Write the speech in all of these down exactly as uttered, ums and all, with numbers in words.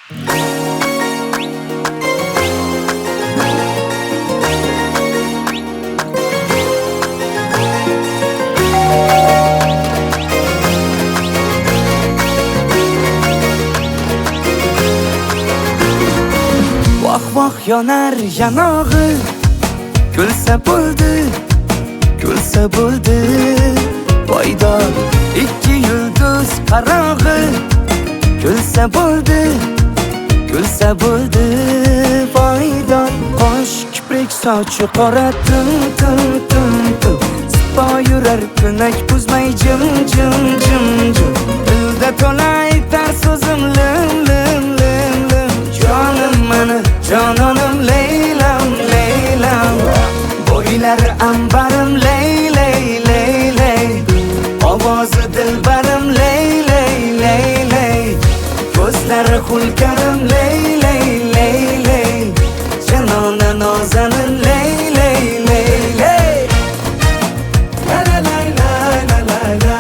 Vah vah yonar yanog'i, kulsa bo'ldi, kulsa bo'ldi. Poydor ikki yulduz qarog'i, kulsa bo'ldi, kulsa bo'ldi. Poydor qosh kiprik sochi qora tum tum tum tum. Sipo yurar ko'nak buzmay jim jim jim jim. Dilda to'la aytar so'zim lim lim lim lim. Jonim meni, jononim Leylam Leylam. Bo'ylari ambarim ley ley ley ley. Ovozi dilbarim ley ley ley ley. Ko'zlari hulkarim ley ley ley ley. Janona nozanin ley ley ley ley. La la la la la la la.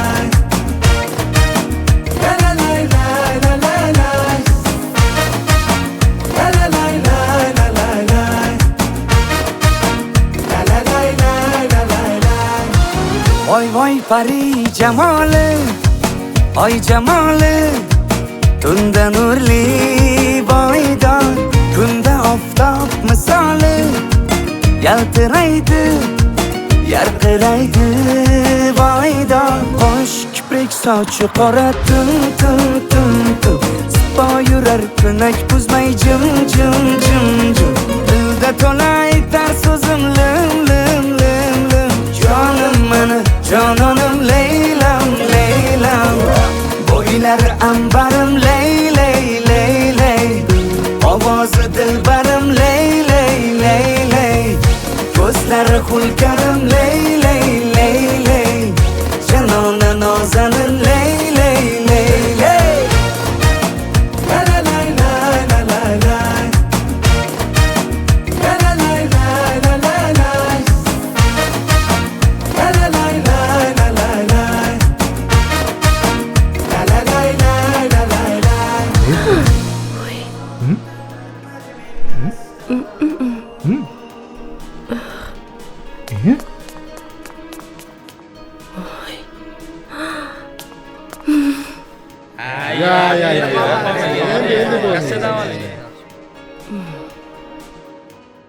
La la la la la la la. La la la la la la la. La la la la la la la. Voy voy pari jamoli, oy jamoli. Tunda nurli boydor, kunda oftob misoli. Yaltiraydi, yarqiraydi boydor. Qosh kiprik sochi qora tum tum tum tum. Sipo yurar ko'nak buzmay jim jim jim jim. Dilda to'la aytar so'zim lim lim lim lim. Jonim meni, jononim Leylam Leylam. Bo'ylari ambarim ley ley ley ley. Ovozi dilbarim ley ley ley ley. Ko'zlari hulkarim ley ley ley ley. Janona nozanin ley ley ley ley. La la la la la la la. La la la la la la la. La la la la la la la. La la la la la la la. Ya ya ya. Endi endi bo'ldi.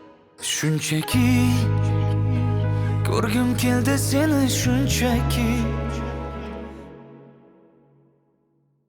Shunchaki ko'rgim keldi seni shunchaki.